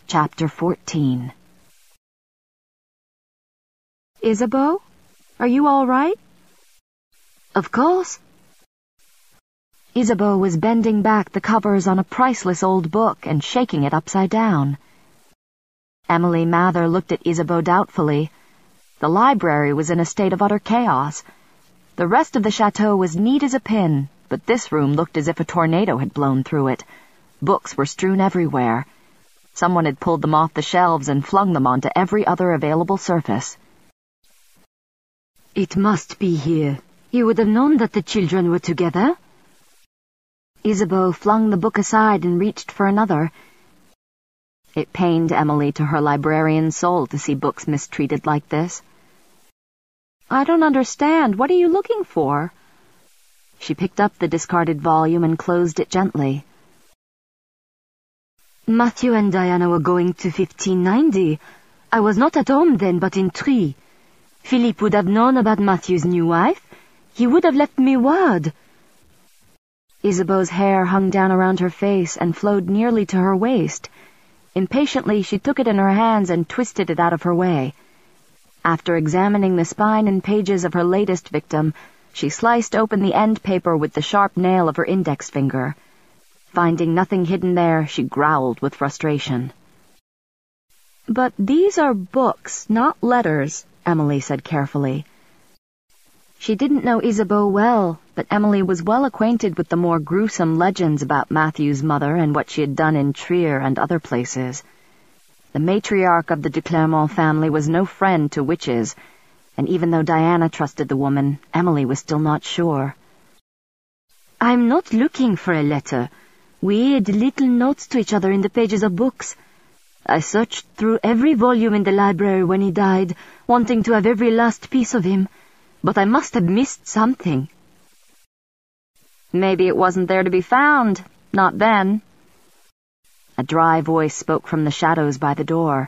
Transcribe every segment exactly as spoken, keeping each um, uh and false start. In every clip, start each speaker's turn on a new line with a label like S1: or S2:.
S1: Chapter fourteen. Isabeau? Are you all right? Of course. Isabeau was bending back the covers on a priceless old book and shaking it upside down. Emily Mather looked at Isabeau doubtfully. The library was in a state of utter chaos. The rest of the chateau was neat as a pin, but this room looked as if a tornado had blown through it. Books were strewn everywhere. Someone had pulled them off the shelves and flung them onto every other available surface.
S2: It must be here. You would have known that the children were together.
S1: Isabeau flung the book aside and reached for another. It pained Emily to her librarian soul to see books mistreated like this. I don't understand. What are you looking for? She picked up the discarded volume and closed it gently.
S2: Matthew and Diana were going to fifteen ninety. I was not at home then, but in Tree. Philippe would have known about Matthew's new wife. He would have left me word.
S1: Isabeau's hair hung down around her face and flowed nearly to her waist. Impatiently, she took it in her hands and twisted it out of her way. After examining the spine and pages of her latest victim, she sliced open the end paper with the sharp nail of her index finger. Finding nothing hidden there, she growled with frustration. But these are books, not letters, Emily said carefully. She didn't know Isabeau well, but Emily was well acquainted with the more gruesome legends about Matthew's mother and what she had done in Trier and other places. The matriarch of the de Clermont family was no friend to witches, and even though Diana trusted the woman, Emily was still not sure.
S2: I'm not looking for a letter. We had little notes to each other in the pages of books. I searched through every volume in the library when he died, wanting to have every last piece of him, but I must have missed something.
S1: Maybe it wasn't there to be found. Not then. A dry voice spoke from the shadows by the door.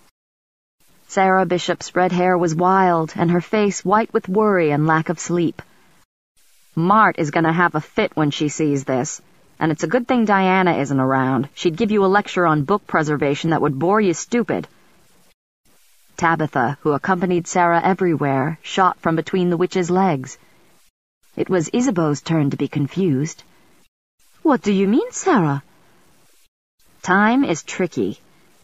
S1: Sarah Bishop's red hair was wild, and her face white with worry and lack of sleep. Mart is going to have a fit when she sees this. And it's a good thing Diana isn't around. She'd give you a lecture on book preservation that would bore you stupid. Tabitha, who accompanied Sarah everywhere, shot from between the witch's legs. It was Isabeau's turn to be confused.
S2: What do you mean, Sarah?
S1: Time is tricky.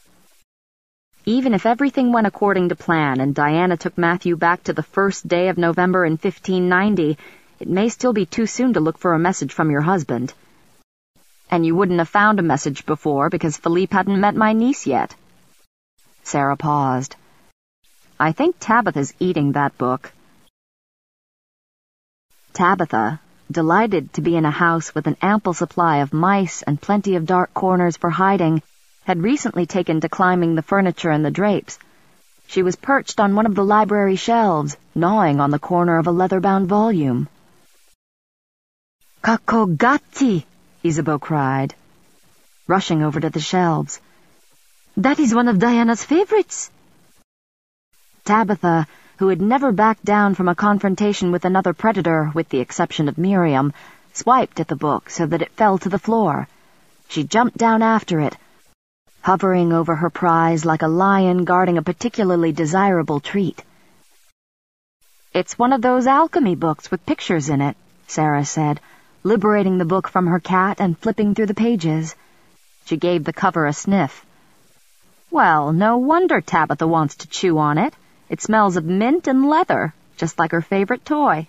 S1: Even if everything went according to plan and Diana took Matthew back to the first day of November in fifteen ninety, it may still be too soon to look for a message from your husband. And you wouldn't have found a message before because Philippe hadn't met my niece yet. Sarah paused. I think Tabitha's eating that book. Tabitha, delighted to be in a house with an ample supply of mice and plenty of dark corners for hiding, had recently taken to climbing the furniture and the drapes. She was perched on one of the library shelves, gnawing on the corner of a leather-bound volume.
S2: Cacogatti!
S1: Isabeau cried, rushing over to the shelves.
S2: That is one of Diana's favorites.
S1: Tabitha, who had never backed down from a confrontation with another predator, with the exception of Miriam, swiped at the book so that it fell to the floor. She jumped down after it, hovering over her prize like a lion guarding a particularly desirable treat. It's one of those alchemy books with pictures in it, Sarah said, liberating the book from her cat and flipping through the pages. She gave the cover a sniff. Well, no wonder Tabitha wants to chew on it. It smells of mint and leather, just like her favorite toy.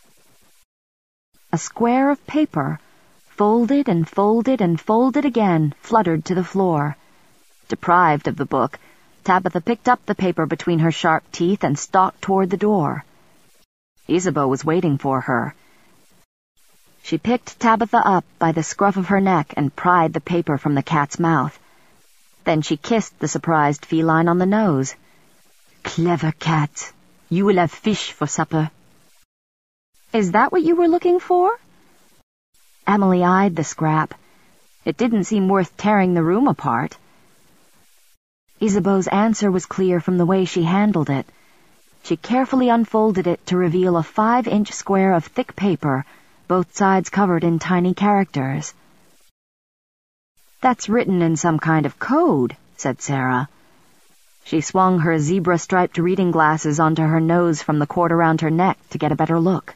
S1: A square of paper, folded and folded and folded again, fluttered to the floor. Deprived of the book, Tabitha picked up the paper between her sharp teeth and stalked toward the door. Isabeau was waiting for her. She picked Tabitha up by the scruff of her neck and pried the paper from the cat's mouth. Then she kissed the surprised feline on the nose.
S2: Clever cat. You will have fish for supper.
S1: Is that what you were looking for? Emily eyed the scrap. It didn't seem worth tearing the room apart. Isabeau's answer was clear from the way she handled it. She carefully unfolded it to reveal a five-inch square of thick paper, both sides covered in tiny characters. That's written in some kind of code, said Sarah. She swung her zebra-striped reading glasses onto her nose from the cord around her neck to get a better look.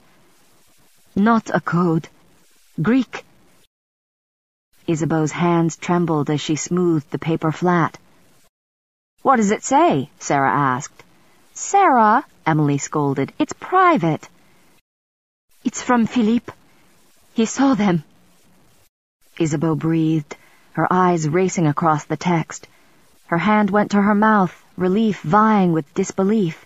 S2: Not a code. Greek.
S1: Isabeau's hands trembled as she smoothed the paper flat. What does it say? Sarah asked.
S2: Sarah,
S1: Emily scolded, it's private.
S2: It's from Philippe. He saw them.
S1: Isabeau breathed, her eyes racing across the text. Her hand went to her mouth, relief vying with disbelief.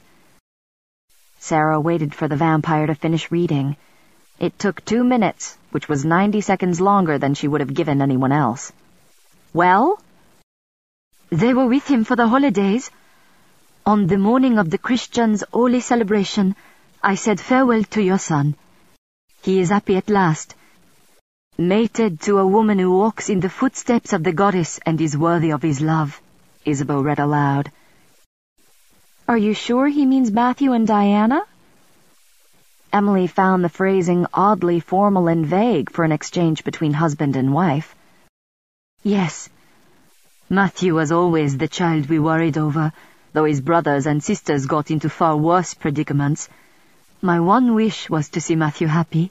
S1: Sarah waited for the vampire to finish reading. It took two minutes, which was ninety seconds longer than she would have given anyone else. Well?
S2: They were with him for the holidays. On the morning of the Christians' holy celebration, I said farewell to your son. He is happy at last, mated to a woman who walks in the footsteps of the goddess and is worthy of his love,
S1: Isabeau read aloud.
S2: Are you sure he means Matthew and Diana?
S1: Emily found the phrasing oddly formal and vague for an exchange between husband and wife.
S2: Yes. Matthew was always the child we worried over, though his brothers and sisters got into far worse predicaments. My one wish was to see Matthew happy.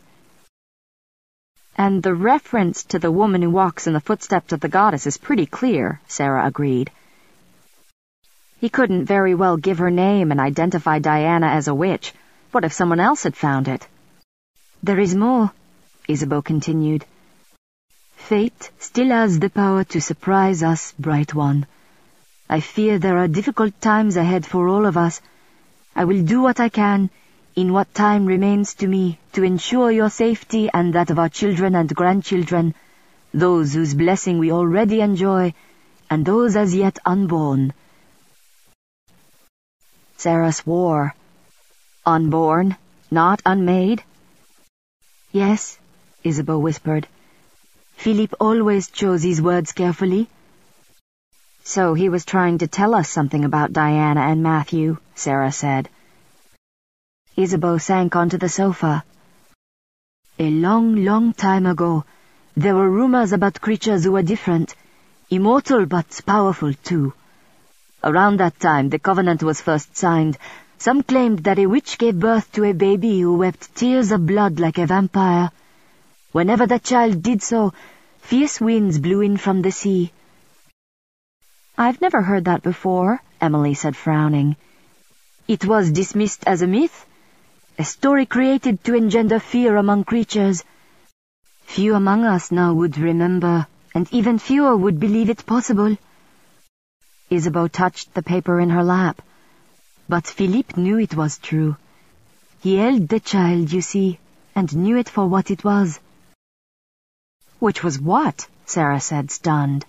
S1: And the reference to the woman who walks in the footsteps of the goddess is pretty clear, Sarah agreed. He couldn't very well give her name and identify Diana as a witch. What if someone else had found it?
S2: There is more,
S1: Isabeau continued.
S2: Fate still has the power to surprise us, bright one. I fear there are difficult times ahead for all of us. I will do what I can, in what time remains to me, to ensure your safety and that of our children and grandchildren, those whose blessing we already enjoy, and those as yet unborn.
S1: Sarah swore. Unborn, not unmade?
S2: Yes, Isabeau whispered. Philippe always chose his words carefully.
S1: So he was trying to tell us something about Diana and Matthew, Sarah said. Isabeau sank onto the sofa.
S2: A long, long time ago, there were rumors about creatures who were different, immortal but powerful too. Around that time, the covenant was first signed. Some claimed that a witch gave birth to a baby who wept tears of blood like a vampire. Whenever that child did so, fierce winds blew in from the sea.
S1: I've never heard that before, Emily said, frowning.
S2: It was dismissed as a myth, a story created to engender fear among creatures. Few among us now would remember, and even fewer would believe it possible.
S1: Isabeau touched the paper in her lap.
S2: But Philippe knew it was true. He held the child, you see, and knew it for what it was.
S1: Which was what? Sarah said, stunned.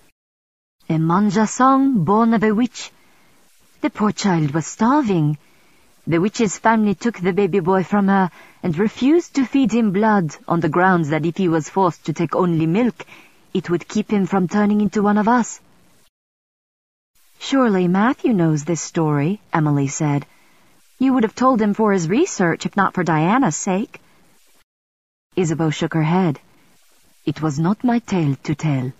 S2: A manja song born of a witch. The poor child was starving. The witch's family took the baby boy from her and refused to feed him blood on the grounds that if he was forced to take only milk, it would keep him from turning into one of us.
S1: Surely Matthew knows this story, Emily said. You would have told him for his research, if not for Diana's sake.
S2: Isabeau shook her head. It was not my tale to tell.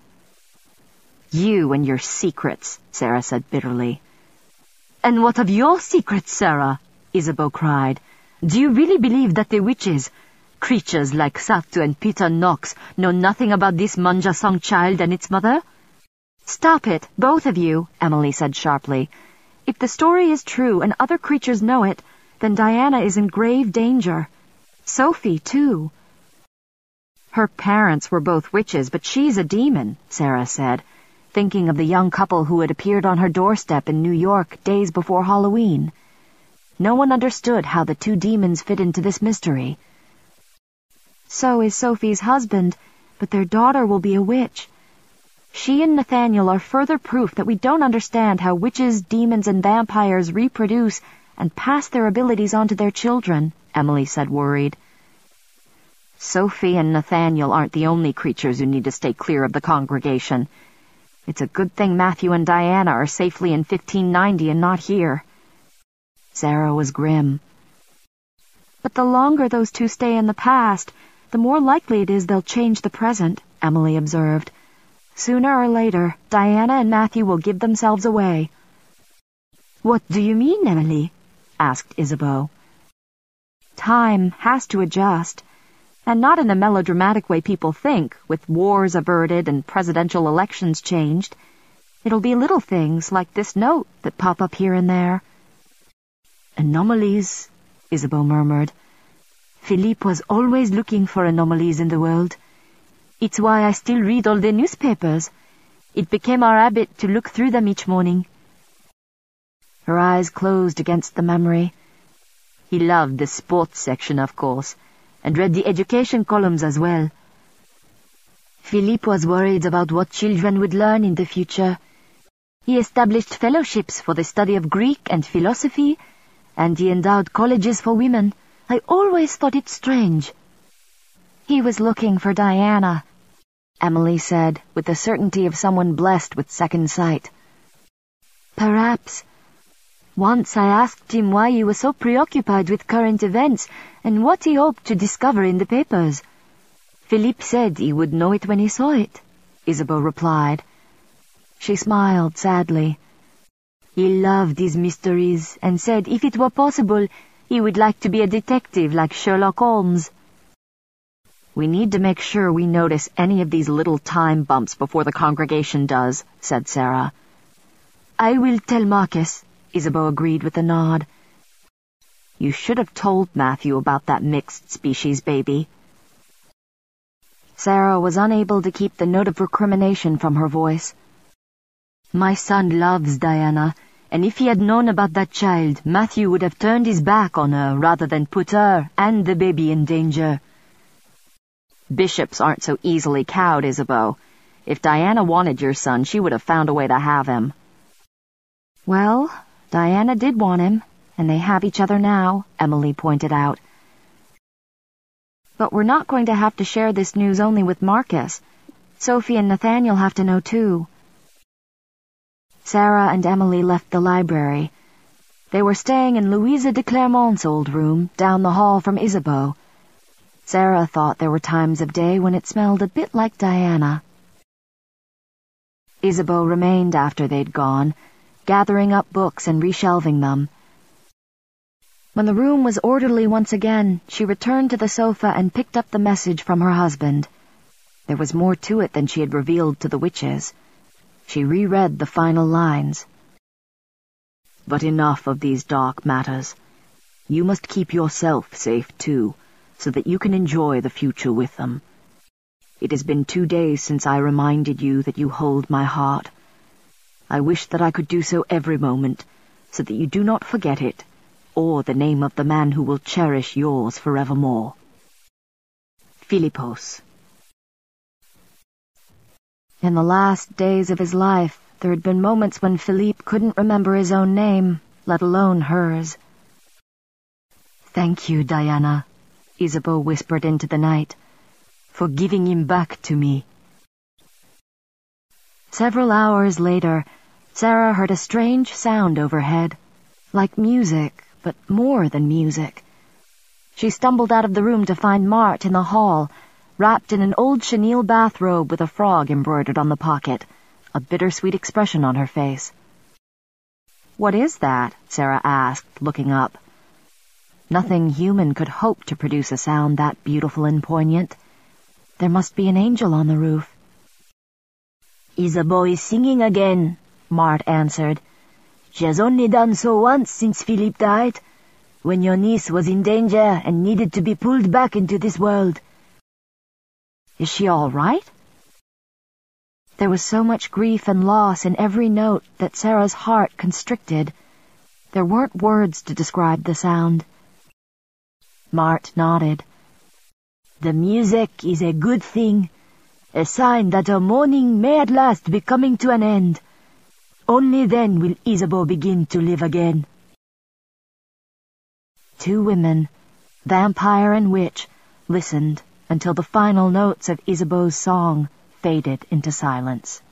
S1: You and your secrets, Sarah said bitterly.
S2: And what of your secrets, Sarah? Isabeau cried. Do you really believe that the witches, creatures like Satu and Peter Knox, know nothing about this Manja Song child and its mother?
S1: Stop it, both of you, Emily said sharply. If the story is true and other creatures know it, then Diana is in grave danger. Sophie, too. Her parents were both witches, but she's a demon, Sarah said, thinking of the young couple who had appeared on her doorstep in New York days before Halloween. No one understood how the two demons fit into this mystery. So is Sophie's husband, but their daughter will be a witch. She and Nathaniel are further proof that we don't understand how witches, demons, and vampires reproduce and pass their abilities on to their children, Emily said, worried. Sophie and Nathaniel aren't the only creatures who need to stay clear of the congregation. It's a good thing Matthew and Diana are safely in fifteen ninety and not here. Sarah was grim. But the longer those two stay in the past, the more likely it is they'll change the present, Emily observed. Sooner or later, Diana and Matthew will give themselves away.
S2: What do you mean, Emily? Asked Isabeau.
S1: Time has to adjust, and not in the melodramatic way people think, with wars averted and presidential elections changed. It'll be little things like this note that pop up here and there.
S2: Anomalies, Isabeau murmured. Philippe was always looking for anomalies in the world. It's why I still read all the newspapers. It became our habit to look through them each morning.
S1: Her eyes closed against the memory.
S2: He loved the sports section, of course, and read the education columns as well. Philippe was worried about what children would learn in the future. He established fellowships for the study of Greek and philosophy, and he endowed colleges for women. I always thought it strange.
S1: He was looking for Diana, Emily said, with the certainty of someone blessed with second sight.
S2: Perhaps. Once I asked him why he was so preoccupied with current events and what he hoped to discover in the papers. Philippe said he would know it when he saw it, Isabeau replied.
S1: She smiled sadly.
S2: He loved his mysteries and said if it were possible, he would like to be a detective like Sherlock Holmes.
S1: We need to make sure we notice any of these little time bumps before the congregation does, said Sarah.
S2: I will tell Marcus,
S1: Isabeau agreed with a nod. You should have told Matthew about that mixed species baby. Sarah was unable to keep the note of recrimination from her voice.
S2: My son loves Diana, and if he had known about that child, Matthew would have turned his back on her rather than put her and the baby in danger.
S1: Bishops aren't so easily cowed, Isabeau. If Diana wanted your son, she would have found a way to have him. Well, Diana did want him, and they have each other now, Emily pointed out. But we're not going to have to share this news only with Marcus. Sophie and Nathaniel have to know too. Sarah and Emily left the library. They were staying in Louisa de Clermont's old room, down the hall from Isabeau. Sarah thought there were times of day when it smelled a bit like Diana. Isabeau remained after they'd gone, gathering up books and reshelving them. When the room was orderly once again, she returned to the sofa and picked up the message from her husband. There was more to it than she had revealed to the witches. She reread the final lines. But enough of these dark matters. You must keep yourself safe too, so that you can enjoy the future with them. It has been two days since I reminded you that you hold my heart. I wish that I could do so every moment, so that you do not forget it, or the name of the man who will cherish yours forevermore. Philippos. In the last days of his life, there had been moments when Philippe couldn't remember his own name, let alone hers.
S2: Thank you, Diana, Isabeau whispered into the night, for giving him back to me.
S1: Several hours later, Sarah heard a strange sound overhead, like music, but more than music. She stumbled out of the room to find Mart in the hall, wrapped in an old chenille bathrobe with a frog embroidered on the pocket, a bittersweet expression on her face. "What is that?" Sarah asked, looking up. Nothing human could hope to produce a sound that beautiful and poignant. There must be an angel on the roof.
S2: "Isabeau is singing again," Mart answered. "She has only done so once since Philippe died, when your niece was in danger and needed to be pulled back into this world."
S1: "Is she all right?" There was so much grief and loss in every note that Sarah's heart constricted. There weren't words to describe the sound. Mart nodded.
S2: "The music is a good thing, a sign that her mourning may at last be coming to an end. Only then will Isabeau begin to live again."
S1: Two women, vampire and witch, listened until the final notes of Isabeau's song faded into silence.